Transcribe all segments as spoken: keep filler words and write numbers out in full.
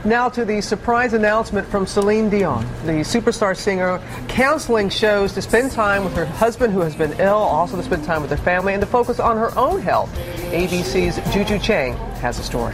Now to the surprise announcement from Celine Dion. The superstar singer canceling shows to spend time with her husband who has been ill, also to spend time with her family, and to focus on her own health. A B C's Juju Chang has a story.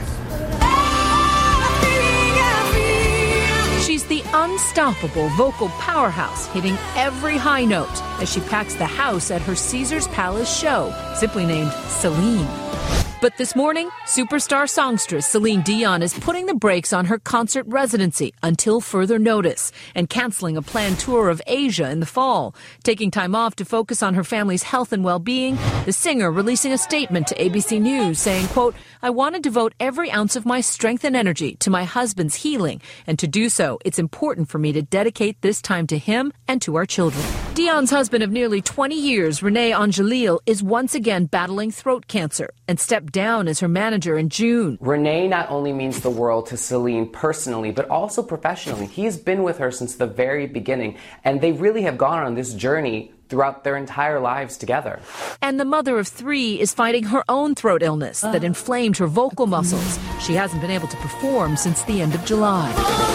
She's the unstoppable vocal powerhouse, hitting every high note as she packs the house at her Caesars Palace show, simply named Celine. But this morning, superstar songstress Celine Dion is putting the brakes on her concert residency until further notice and canceling a planned tour of Asia in the fall. Taking time off to focus on her family's health and well-being, the singer releasing a statement to A B C News saying, quote, "I want to devote every ounce of my strength and energy to my husband's healing, and to do so, it's important for me to dedicate this time to him and to our children." Dion's husband of nearly twenty years, René Angelil, is once again battling throat cancer and stepped down as her manager in June. René not only means the world to Celine personally, but also professionally. He's been with her since the very beginning, and they really have gone on this journey throughout their entire lives together. And the mother of three is fighting her own throat illness that inflamed her vocal muscles. She hasn't been able to perform since the end of July.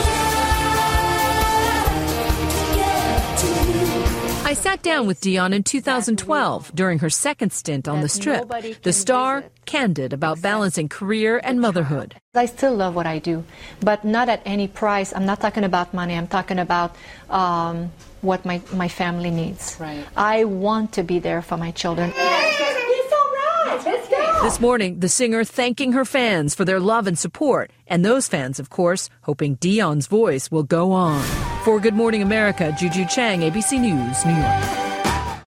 I sat down with Dion in two thousand twelve during her second stint on the Strip. The star, candid about balancing career and motherhood. I still love what I do, but not at any price. I'm not talking about money. I'm talking about um, what my, my family needs. Right. I want to be there for my children. This morning, the singer thanking her fans for their love and support, and those fans, of course, hoping Dion's voice will go on. For Good Morning America, Juju Chang, A B C News, New York.